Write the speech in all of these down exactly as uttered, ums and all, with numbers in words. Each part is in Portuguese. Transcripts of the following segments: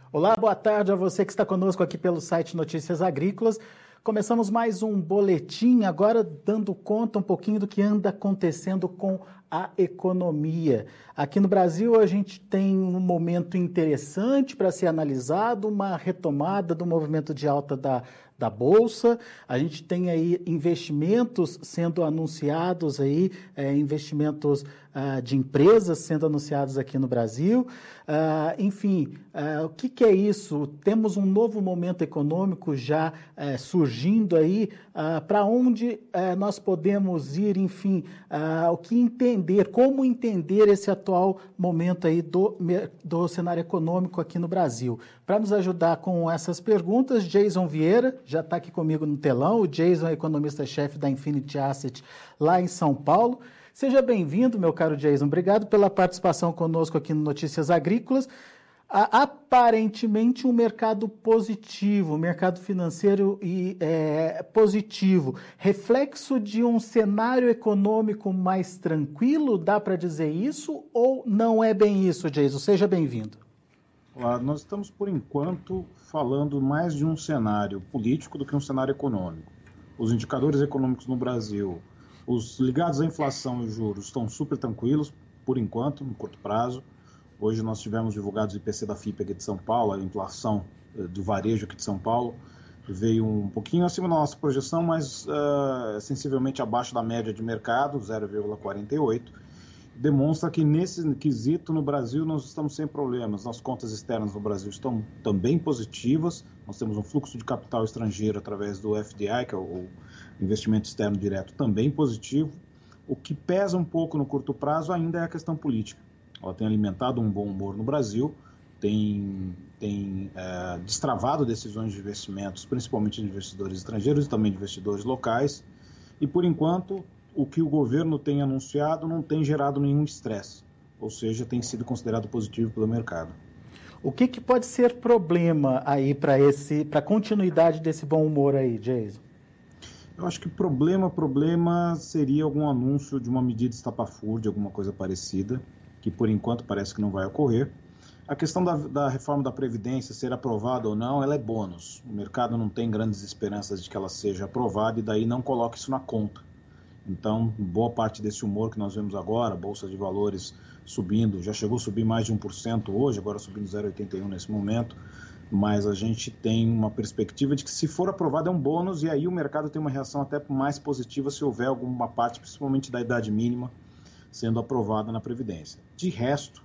Olá, boa tarde a você que está conosco aqui pelo site Notícias Agrícolas. Começamos mais um boletim, agora dando conta um pouquinho do que anda acontecendo com a economia. Aqui no Brasil a gente tem um momento interessante para ser analisado, uma retomada do movimento de alta da, da Bolsa. A gente tem aí investimentos sendo anunciados, aí, é, investimentos ah, de empresas sendo anunciados aqui no Brasil. Ah, enfim, ah, o que, que é isso? Temos um novo momento econômico já eh, surgindo aí, ah, para onde eh, nós podemos ir, enfim, ah, o que entender, como entender esse atual momento aí do, do cenário econômico aqui no Brasil. Para nos ajudar com essas perguntas, Jason Vieira já está aqui comigo no telão. O Jason é economista-chefe da Infinity Asset lá em São Paulo. Seja bem-vindo, meu caro Jason. Obrigado pela participação conosco aqui no Notícias Agrícolas. Aparentemente um mercado positivo, um mercado financeiro e, é, positivo, reflexo de um cenário econômico mais tranquilo, dá para dizer isso ou não é bem isso, Jason? Seja bem-vindo. Olá, nós estamos por enquanto falando mais de um cenário político do que um cenário econômico. Os indicadores econômicos no Brasil, os ligados à inflação e juros estão super tranquilos, por enquanto, no curto prazo. Hoje nós tivemos divulgados o I P C da F I P aqui de São Paulo, a inflação do varejo aqui de São Paulo veio um pouquinho acima da nossa projeção, mas uh, sensivelmente abaixo da média de mercado, zero vírgula quarenta e oito. Demonstra que nesse quesito no Brasil nós estamos sem problemas. As contas externas no Brasil estão também positivas, nós temos um fluxo de capital estrangeiro através do F D I, que é o investimento externo direto, também positivo. O que pesa um pouco no curto prazo ainda é a questão política. Ela tem alimentado um bom humor no Brasil, tem, tem é, destravado decisões de investimentos, principalmente de investidores estrangeiros e também de investidores locais, e por enquanto o que o governo tem anunciado não tem gerado nenhum estresse, ou seja, tem sido considerado positivo pelo mercado. O que, que pode ser problema aí para esse, para a continuidade desse bom humor aí, Jason? Eu acho que problema, problema seria algum anúncio de uma medida estapafúrdia, alguma coisa parecida, que por enquanto parece que não vai ocorrer. A questão da, da reforma da Previdência, ser aprovada ou não, ela é bônus. O mercado não tem grandes esperanças de que ela seja aprovada e daí não coloca isso na conta. Então, boa parte desse humor que nós vemos agora, a Bolsa de Valores subindo, já chegou a subir mais de um por cento hoje, agora subindo zero vírgula oitenta e um por cento nesse momento, mas a gente tem uma perspectiva de que se for aprovado é um bônus e aí o mercado tem uma reação até mais positiva se houver alguma parte, principalmente da idade mínima, sendo aprovada na Previdência. De resto,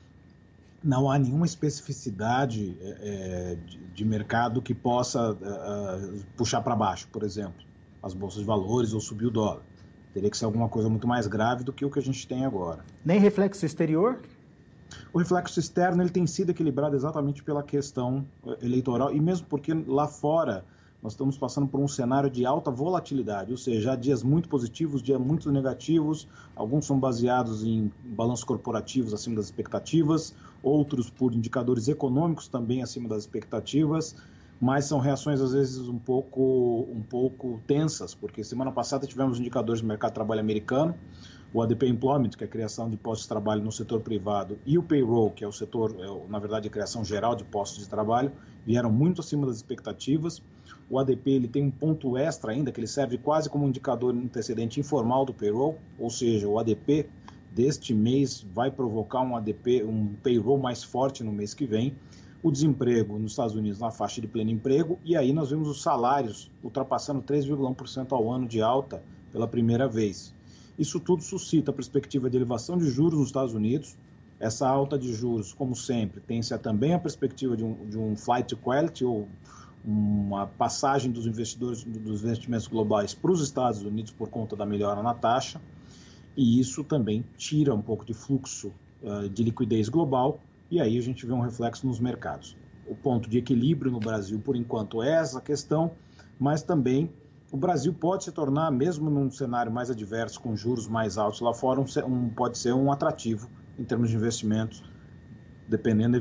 não há nenhuma especificidade é, de, de mercado que possa é, puxar para baixo, por exemplo, as bolsas de valores ou subir o dólar. Teria que ser alguma coisa muito mais grave do que o que a gente tem agora. Nem reflexo exterior? O reflexo externo ele tem sido equilibrado exatamente pela questão eleitoral e mesmo porque lá fora nós estamos passando por um cenário de alta volatilidade, ou seja, há dias muito positivos, dias muito negativos, alguns são baseados em balanços corporativos acima das expectativas, outros por indicadores econômicos também acima das expectativas, mas são reações às vezes um pouco, um pouco tensas, porque semana passada tivemos indicadores do mercado de trabalho americano, o A D P Employment, que é a criação de postos de trabalho no setor privado, e o Payroll, que é o setor, é, na verdade, a criação geral de postos de trabalho, vieram muito acima das expectativas. O A D P ele tem um ponto extra ainda, que ele serve quase como um indicador antecedente informal do Payroll, ou seja, o A D P deste mês vai provocar um A D P, um Payroll mais forte no mês que vem. O desemprego nos Estados Unidos na faixa de pleno emprego, e aí nós vemos os salários ultrapassando três vírgula um por cento ao ano de alta pela primeira vez. Isso tudo suscita a perspectiva de elevação de juros nos Estados Unidos. Essa alta de juros, como sempre, tem-se também a perspectiva de um, de um flight to quality, ou uma passagem dos investidores, dos investimentos globais para os Estados Unidos por conta da melhora na taxa, e isso também tira um pouco de fluxo uh, de liquidez global, e aí a gente vê um reflexo nos mercados. O ponto de equilíbrio no Brasil, por enquanto, é essa questão, mas também o Brasil pode se tornar, mesmo num cenário mais adverso, com juros mais altos lá fora, um, um, pode ser um atrativo em termos de investimentos, dependendo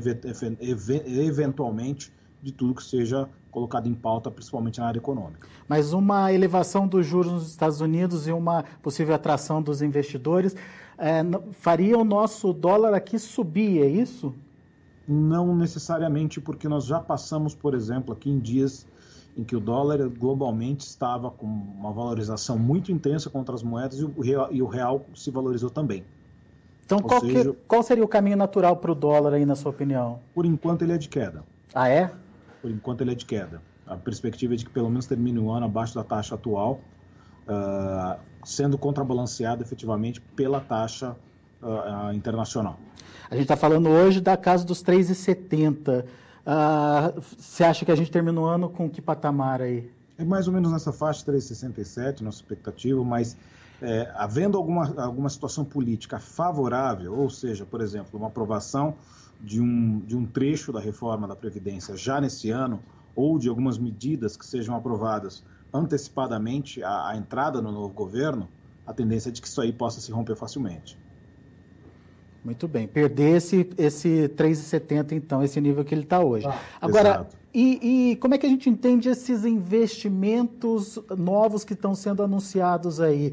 eventualmente de tudo que seja colocado em pauta, principalmente na área econômica. Mas uma elevação dos juros nos Estados Unidos e uma possível atração dos investidores é, faria o nosso dólar aqui subir, é isso? Não necessariamente, porque nós já passamos, por exemplo, aqui em dias em que o dólar globalmente estava com uma valorização muito intensa contra as moedas e o real, e o real se valorizou também. Então, Ou qual, que, seja, qual seria o caminho natural para o dólar aí, na sua opinião? por enquanto ele é de queda. Ah, é? Por enquanto ele é de queda. A perspectiva é de que pelo menos termine o ano abaixo da taxa atual, uh, sendo contrabalanceado efetivamente pela taxa uh, uh, internacional. A gente está falando hoje da casa dos três e setenta. Uh, você acha que a gente termina o ano com que patamar aí? É mais ou menos nessa faixa, três e sessenta e sete, nossa expectativa, mas é, havendo alguma, alguma situação política favorável, ou seja, por exemplo, uma aprovação de um, de um trecho da reforma da Previdência já nesse ano, ou de algumas medidas que sejam aprovadas antecipadamente à, à entrada no novo governo, a tendência é de que isso aí possa se romper facilmente. Muito bem, perder esse, esse três e setenta, então, esse nível que ele está hoje. Ah, Agora, e, e como é que a gente entende esses investimentos novos que estão sendo anunciados aí?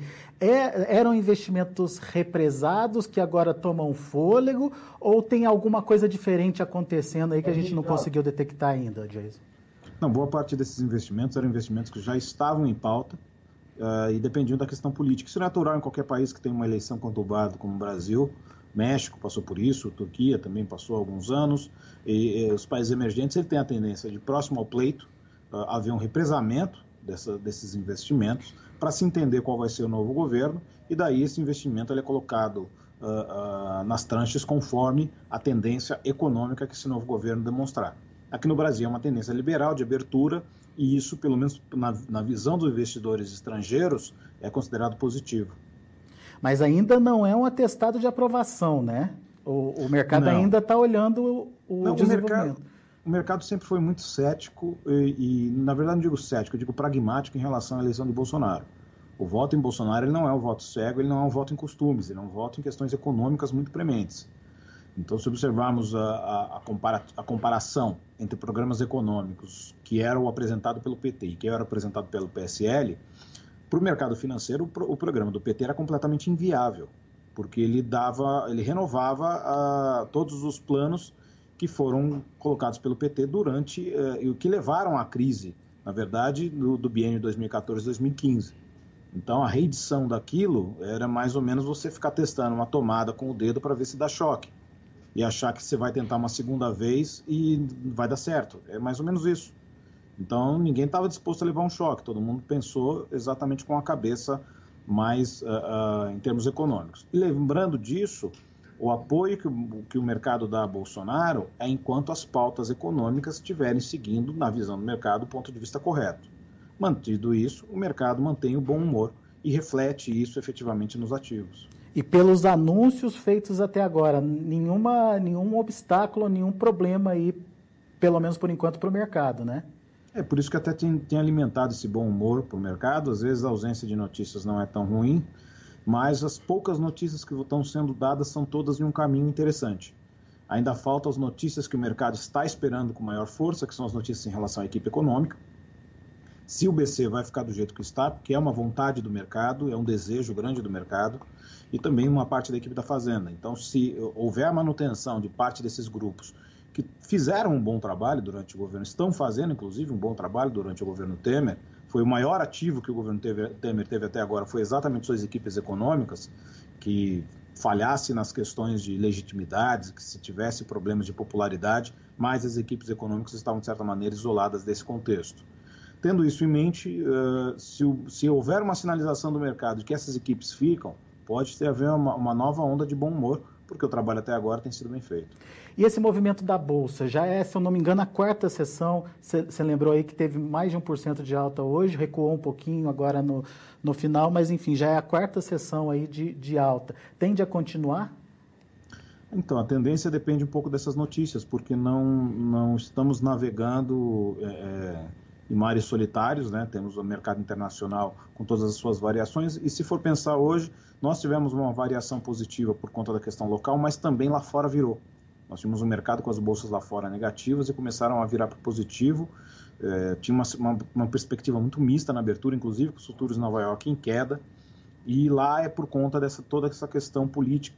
É, eram investimentos represados que agora tomam fôlego ou tem alguma coisa diferente acontecendo aí que a gente não conseguiu detectar ainda, Jason? Não, boa parte desses investimentos eram investimentos que já estavam em pauta uh, e dependiam da questão política. Isso é natural em qualquer país que tem uma eleição conturbada como o Brasil. México passou por isso, Turquia também passou há alguns anos, e, e os países emergentes ele tem a tendência de, próximo ao pleito, uh, haver um represamento dessa, desses investimentos para se entender qual vai ser o novo governo, e daí esse investimento ele é colocado uh, uh, nas tranches conforme a tendência econômica que esse novo governo demonstrar. Aqui no Brasil é uma tendência liberal, de abertura, e isso, pelo menos na, na visão dos investidores estrangeiros, é considerado positivo. Mas ainda não é um atestado de aprovação, né? O, o mercado não. ainda está olhando o, o não, desenvolvimento. O mercado, o mercado sempre foi muito cético e, e, na verdade, não digo cético, eu digo pragmático em relação à eleição de Bolsonaro. O voto em Bolsonaro ele não é um voto cego, ele não é um voto em costumes, ele é um voto em questões econômicas muito prementes. Então, se observarmos a, a, a, compara, a comparação entre programas econômicos que eram apresentados pelo P T e que eram apresentados pelo P S L, para o mercado financeiro, o programa do P T era completamente inviável, porque ele dava, ele renovava uh, todos os planos que foram colocados pelo P T durante uh, e o que levaram à crise, na verdade, do, do biênio dois mil e quatorze a dois mil e quinze. Então, a reedição daquilo era mais ou menos você ficar testando uma tomada com o dedo para ver se dá choque e achar que você vai tentar uma segunda vez e vai dar certo. É mais ou menos isso. Então, ninguém estava disposto a levar um choque, todo mundo pensou exatamente com a cabeça mais uh, uh, em termos econômicos. E lembrando disso, o apoio que o, que o mercado dá a Bolsonaro é enquanto as pautas econômicas estiverem seguindo, na visão do mercado, o ponto de vista correto. Mantido isso, o mercado mantém o bom humor e reflete isso efetivamente nos ativos. E pelos anúncios feitos até agora, nenhuma, nenhum obstáculo, nenhum problema aí, pelo menos por enquanto, para o mercado, né? É por isso que até tem, tem alimentado esse bom humor para o mercado. Às vezes a ausência de notícias não é tão ruim, mas as poucas notícias que estão sendo dadas são todas em um caminho interessante. Ainda faltam as notícias que o mercado está esperando com maior força, que são as notícias em relação à equipe econômica. Se o B C vai ficar do jeito que está, porque é uma vontade do mercado, é um desejo grande do mercado, e também uma parte da equipe da Fazenda. Então, se houver a manutenção de parte desses grupos que fizeram um bom trabalho durante o governo, estão fazendo, inclusive, um bom trabalho durante o governo Temer, foi o maior ativo que o governo Temer teve até agora, foi exatamente suas equipes econômicas, que falhasse nas questões de legitimidade, que se tivesse problemas de popularidade, mas as equipes econômicas estavam, de certa maneira, isoladas desse contexto. Tendo isso em mente, uh, se, o, se houver uma sinalização do mercado de que essas equipes ficam, pode ter haver uma, uma nova onda de bom humor, porque o trabalho até agora tem sido bem feito. E esse movimento da Bolsa, já é, se eu não me engano, a quarta sessão, você lembrou aí que teve mais de um por cento de alta hoje, recuou um pouquinho agora no, no final, mas enfim, já é a quarta sessão aí de, de alta. Tende a continuar? Então, a tendência depende um pouco dessas notícias, porque não, não estamos navegando é, em mares solitários, né? Temos o mercado internacional com todas as suas variações, e se for pensar hoje, nós tivemos uma variação positiva por conta da questão local, mas também lá fora virou. Nós tínhamos um mercado com as bolsas lá fora negativas e começaram a virar para positivo. É, tinha uma, uma, uma perspectiva muito mista na abertura, inclusive com os futuros em Nova York em queda. E lá é por conta dessa toda essa questão política.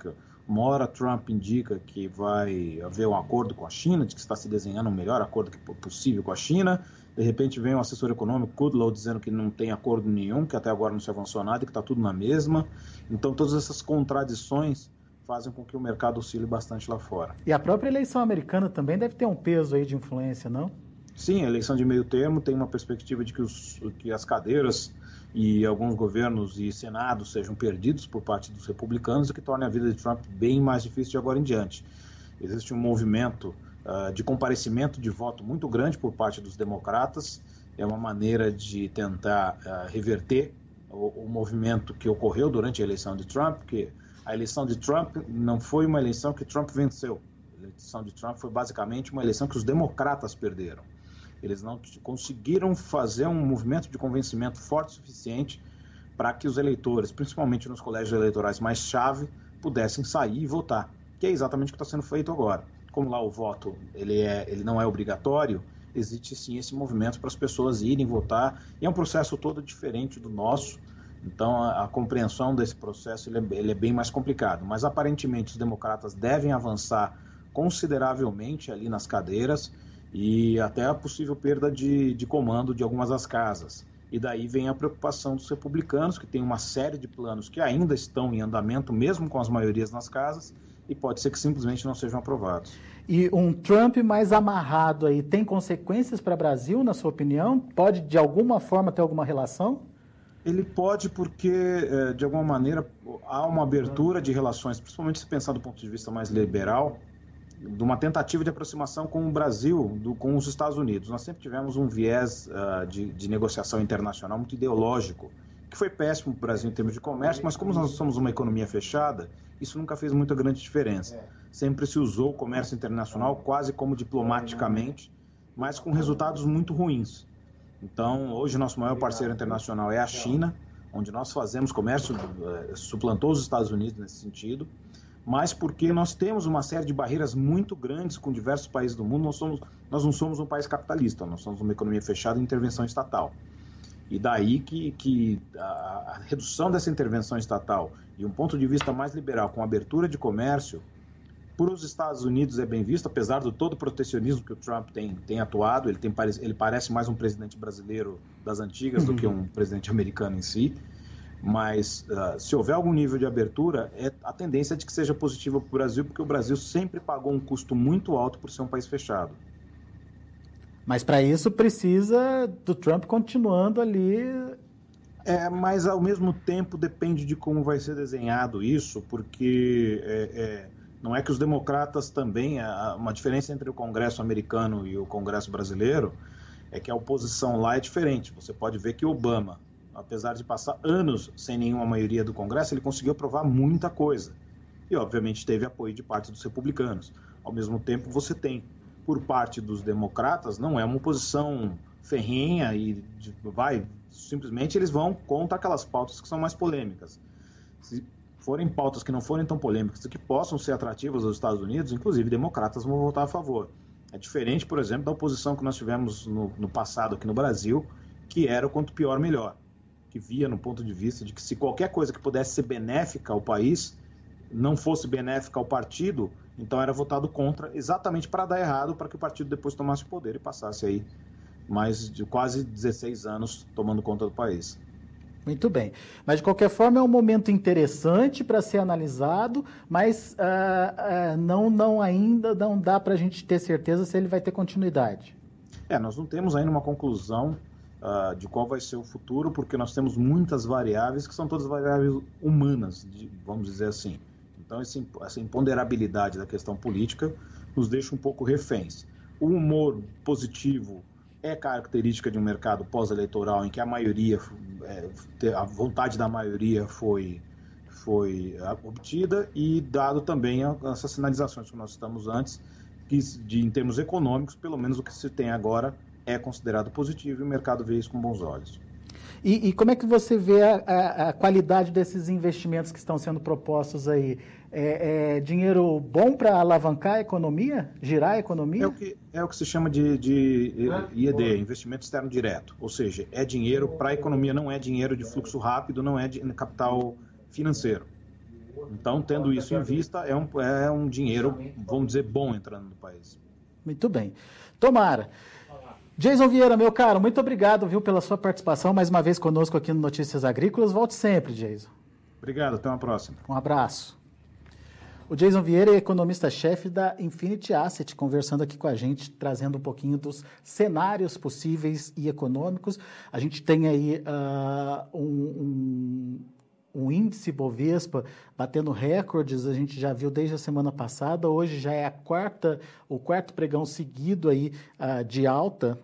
Uma hora Trump indica que vai haver um acordo com a China, de que está se desenhando um melhor acordo possível com a China. De repente vem um assessor econômico, Kudlow, dizendo que não tem acordo nenhum, que até agora não se avançou nada e que está tudo na mesma. Então todas essas contradições fazem com que o mercado oscile bastante lá fora. E a própria eleição americana também deve ter um peso aí de influência, não? Sim, a eleição de meio termo tem uma perspectiva de que, os, que as cadeiras e alguns governos e senados sejam perdidos por parte dos republicanos, o que torna a vida de Trump bem mais difícil de agora em diante. Existe um movimento uh, de comparecimento de voto muito grande por parte dos democratas, é uma maneira de tentar uh, reverter o, o movimento que ocorreu durante a eleição de Trump, que a eleição de Trump não foi uma eleição que Trump venceu, a eleição de Trump foi basicamente uma eleição que os democratas perderam. Eles não conseguiram fazer um movimento de convencimento forte o suficiente para que os eleitores, principalmente nos colégios eleitorais mais chave, pudessem sair e votar, que é exatamente o que está sendo feito agora. Como lá o voto ele é, ele não é obrigatório, existe sim esse movimento para as pessoas irem votar, e é um processo todo diferente do nosso, então a, a compreensão desse processo ele é, ele é bem mais complicado, mas aparentemente os democratas devem avançar consideravelmente ali nas cadeiras, e até a possível perda de, de comando de algumas das casas. E daí vem a preocupação dos republicanos, que tem uma série de planos que ainda estão em andamento, mesmo com as maiorias nas casas, e pode ser que simplesmente não sejam aprovados. E um Trump mais amarrado aí tem consequências para o Brasil, na sua opinião? Pode, de alguma forma, ter alguma relação? Ele pode porque, de alguma maneira, há uma abertura de relações, principalmente se pensar do ponto de vista mais liberal, de uma tentativa de aproximação com o Brasil, do, com os Estados Unidos. Nós sempre tivemos um viés uh, de, de negociação internacional muito ideológico, que foi péssimo para o Brasil em termos de comércio, mas como nós somos uma economia fechada, isso nunca fez muita grande diferença. Sempre se usou o comércio internacional quase como diplomaticamente, mas com resultados muito ruins. Então, hoje, nosso maior parceiro internacional é a China, onde nós fazemos comércio, uh, suplantou os Estados Unidos nesse sentido, mas porque nós temos uma série de barreiras muito grandes com diversos países do mundo. Nós, somos, nós não somos um país capitalista, nós somos uma economia fechada em intervenção estatal. E daí que, que a, a redução dessa intervenção estatal e um ponto de vista mais liberal, com abertura de comércio, para os Estados Unidos é bem visto, apesar de todo o protecionismo que o Trump tem, tem atuado, ele, tem, ele parece mais um presidente brasileiro das antigas do que um presidente americano em si. Mas uh, se houver algum nível de abertura, é a tendência é de que seja positiva para o Brasil, porque o Brasil sempre pagou um custo muito alto por ser um país fechado. Mas para isso precisa do Trump continuando ali. É, mas ao mesmo tempo depende de como vai ser desenhado isso, porque é, é, não é que os democratas também, a, uma diferença entre o Congresso americano e o Congresso brasileiro é que a oposição lá é diferente. Você pode ver que Obama, apesar de passar anos sem nenhuma maioria do Congresso, ele conseguiu aprovar muita coisa. E, obviamente, teve apoio de parte dos republicanos. Ao mesmo tempo, você tem, por parte dos democratas, não é uma oposição ferrenha e vai, simplesmente eles vão contra aquelas pautas que são mais polêmicas. Se forem pautas que não forem tão polêmicas e que possam ser atrativas aos Estados Unidos, inclusive democratas vão votar a favor. É diferente, por exemplo, da oposição que nós tivemos no, no passado aqui no Brasil, que era o quanto pior, melhor. Que via no ponto de vista de que se qualquer coisa que pudesse ser benéfica ao país não fosse benéfica ao partido, então era votado contra, exatamente para dar errado, para que o partido depois tomasse o poder e passasse aí mais de quase dezesseis anos tomando conta do país. Muito bem. Mas, de qualquer forma, é um momento interessante para ser analisado, mas uh, uh, não, não ainda não dá para a gente ter certeza se ele vai ter continuidade. É, nós não temos ainda uma conclusão Uh, de qual vai ser o futuro, porque nós temos muitas variáveis que são todas variáveis humanas, de, vamos dizer assim. Então, esse, essa imponderabilidade da questão política nos deixa um pouco reféns. O humor positivo é característica de um mercado pós-eleitoral em que a maioria, é, a vontade da maioria foi, foi obtida e dado também essas sinalizações que nós estamos antes, que de, em termos econômicos, pelo menos o que se tem agora é considerado positivo e o mercado vê isso com bons olhos. E, e como é que você vê a, a, a qualidade desses investimentos que estão sendo propostos aí? É, é dinheiro bom para alavancar a economia, girar a economia? É o que, é o que se chama de, de I E D, investimento externo direto. Ou seja, é dinheiro para a economia, não é dinheiro de fluxo rápido, não é de capital financeiro. Então, tendo isso em vista, é um, é um dinheiro, vamos dizer, bom entrando no país. Muito bem. Tomara. Jason Vieira, meu caro, muito obrigado, viu, pela sua participação mais uma vez conosco aqui no Notícias Agrícolas. Volte sempre, Jason. Obrigado, até uma próxima. Um abraço. O Jason Vieira é economista-chefe da Infinity Asset, conversando aqui com a gente, trazendo um pouquinho dos cenários possíveis e econômicos. A gente tem aí uh, um, um, um índice Bovespa batendo recordes, a gente já viu desde a semana passada, hoje já é a quarta, o quarto pregão seguido aí uh, de alta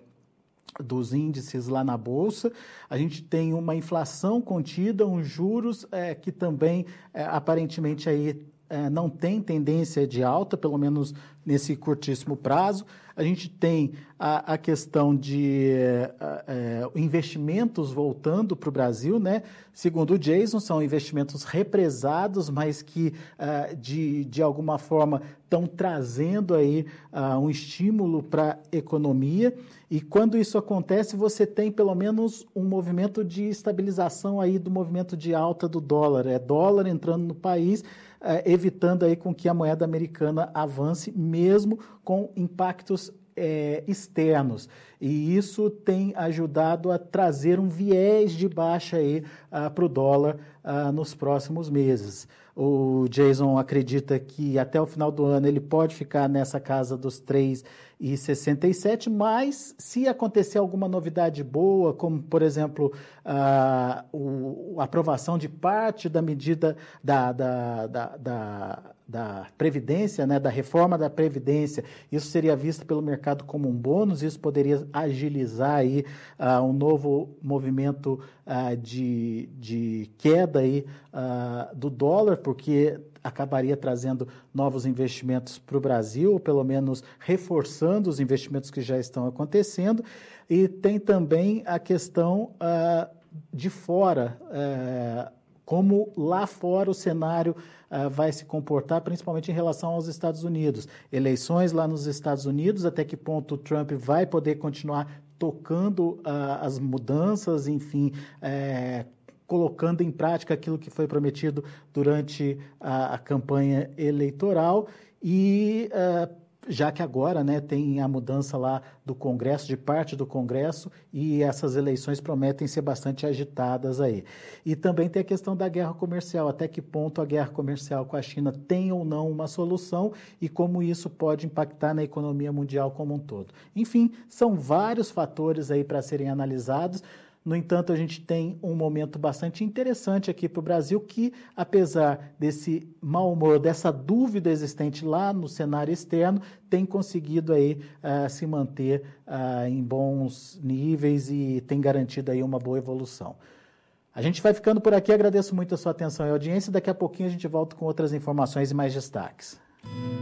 dos índices lá na Bolsa. A gente tem uma inflação contida, uns juros é, que também, é, aparentemente, aí, é, não tem tendência de alta, pelo menos nesse curtíssimo prazo. A gente tem a, a questão de a, a, investimentos voltando para o Brasil, né? Segundo o Jason, são investimentos represados, mas que, a, de, de alguma forma, estão trazendo aí a, um estímulo para a economia. E quando isso acontece, você tem pelo menos um movimento de estabilização aí do movimento de alta do dólar. É dólar entrando no país, é, evitando aí com que a moeda americana avance, mesmo com impactos é, externos. E isso tem ajudado a trazer um viés de baixa aí ah, para o dólar ah, nos próximos meses. O Jason acredita que até o final do ano ele pode ficar nessa casa dos três vírgula sessenta e sete, mas se acontecer alguma novidade boa, como, por exemplo, a, o, a aprovação de parte da medida da, da, da, da, da Previdência, né, da reforma da Previdência, isso seria visto pelo mercado como um bônus, isso poderia agilizar aí, uh, um novo movimento uh, de, de queda aí, uh, do dólar, porque acabaria trazendo novos investimentos para o Brasil, ou pelo menos reforçando os investimentos que já estão acontecendo. E tem também a questão uh, de fora, uh, como lá fora o cenário uh, vai se comportar, principalmente em relação aos Estados Unidos. Eleições lá nos Estados Unidos, até que ponto o Trump vai poder continuar tocando uh, as mudanças, enfim, uh, colocando em prática aquilo que foi prometido durante a, a campanha eleitoral e uh, já que agora, né, tem a mudança lá do Congresso, de parte do Congresso, e essas eleições prometem ser bastante agitadas aí. E também tem a questão da guerra comercial, até que ponto a guerra comercial com a China tem ou não uma solução e como isso pode impactar na economia mundial como um todo. Enfim, são vários fatores aí para serem analisados. No entanto, a gente tem um momento bastante interessante aqui para o Brasil que, apesar desse mau humor, dessa dúvida existente lá no cenário externo, tem conseguido aí uh, se manter uh, em bons níveis e tem garantido aí uma boa evolução. A gente vai ficando por aqui, agradeço muito a sua atenção e audiência. Daqui a pouquinho a gente volta com outras informações e mais destaques.